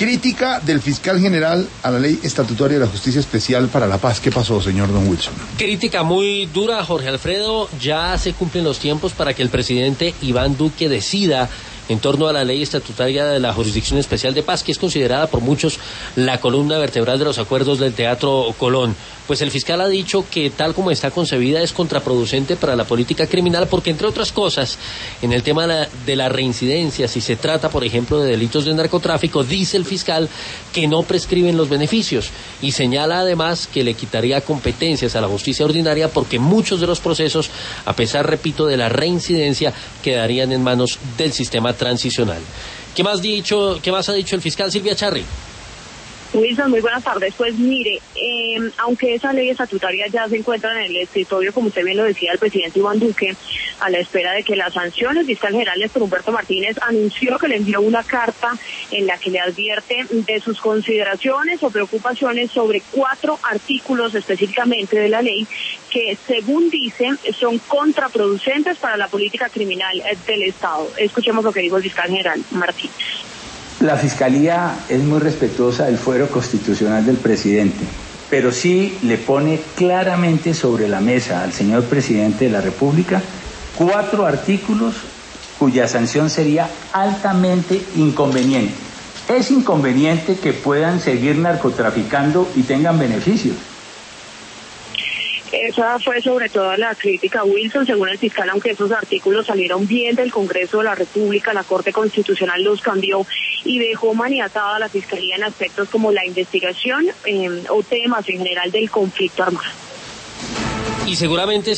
Crítica del fiscal general a la ley estatutaria de la Justicia Especial para la Paz. ¿Qué pasó, señor Don Wilson? Crítica muy dura, Jorge Alfredo. Ya se cumplen los tiempos para que el presidente Iván Duque decida en torno a la ley estatutaria de la Jurisdicción Especial de Paz, que es considerada por muchos la columna vertebral de los acuerdos del Teatro Colón. Pues el fiscal ha dicho que tal como está concebida es contraproducente para la política criminal porque, entre otras cosas, en el tema de la reincidencia, si se trata, por ejemplo, de delitos de narcotráfico, dice el fiscal que no prescriben los beneficios y señala además que le quitaría competencias a la justicia ordinaria porque muchos de los procesos, a pesar, repito, de la reincidencia, quedarían en manos del sistema transicional. ¿Qué más ha dicho el fiscal? Silvia Charri. Wilson, muy buenas tardes. Pues mire, aunque esa ley estatutaria ya se encuentra en el escritorio, como usted bien lo decía, el presidente Iván Duque, a la espera de que las sanciones, el fiscal general Néstor Humberto Martínez anunció que le envió una carta en la que le advierte de sus consideraciones o preocupaciones sobre 4 artículos específicamente de la ley que, según dice, son contraproducentes para la política criminal del Estado. Escuchemos lo que dijo el fiscal general Martínez. La Fiscalía es muy respetuosa del fuero constitucional del presidente, pero sí le pone claramente sobre la mesa al señor presidente de la República 4 artículos cuya sanción sería altamente inconveniente. Es inconveniente que puedan seguir narcotraficando y tengan beneficios. Esa fue sobre todo la crítica, Wilson. Según el fiscal, aunque esos artículos salieron bien del Congreso de la República, la Corte Constitucional los cambió y dejó maniatada a la Fiscalía en aspectos como la investigación o temas en general del conflicto armado. Y seguramente